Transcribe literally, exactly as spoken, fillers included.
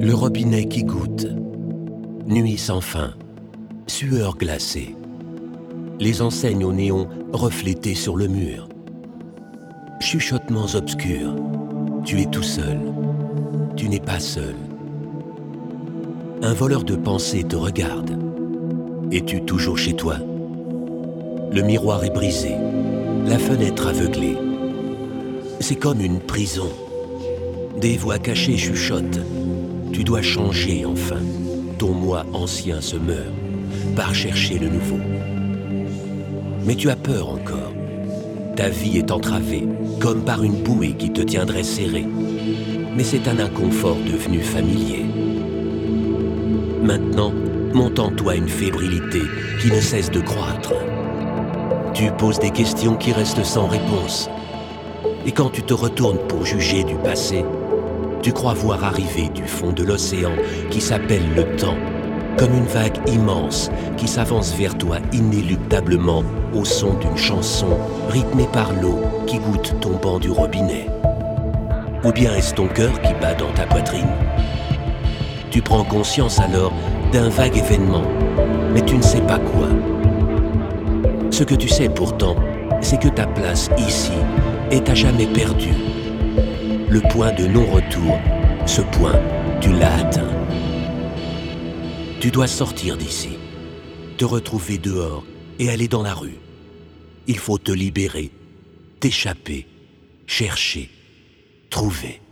Le robinet qui goutte. Nuit sans fin. Sueur glacée. Les enseignes au néon reflétées sur le mur. Chuchotements obscurs. Tu es tout seul. Tu n'es pas seul. Un voleur de pensée te regarde. Es-tu toujours chez toi? Le miroir est brisé. La fenêtre aveuglée. C'est comme une prison. Des voix cachées chuchotent. Tu dois changer enfin. Ton moi ancien se meurt par chercher le nouveau. Mais tu as peur encore. Ta vie est entravée, comme par une bouée qui te tiendrait serré. Mais c'est un inconfort devenu familier. Maintenant, monte en toi une fébrilité qui ne cesse de croître. Tu poses des questions qui restent sans réponse. Et quand tu te retournes pour juger du passé, tu crois voir arriver du fond de l'océan qui s'appelle le temps, comme une vague immense qui s'avance vers toi inéluctablement au son d'une chanson rythmée par l'eau qui goutte tombant du robinet. Ou bien est-ce ton cœur qui bat dans ta poitrine? Tu prends conscience alors d'un vague événement, mais tu ne sais pas quoi. Ce que tu sais pourtant, c'est que ta place ici est à jamais perdue. Le point de non-retour, ce point, tu l'as atteint. Tu dois sortir d'ici, te retrouver dehors et aller dans la rue. Il faut te libérer, t'échapper, chercher, trouver.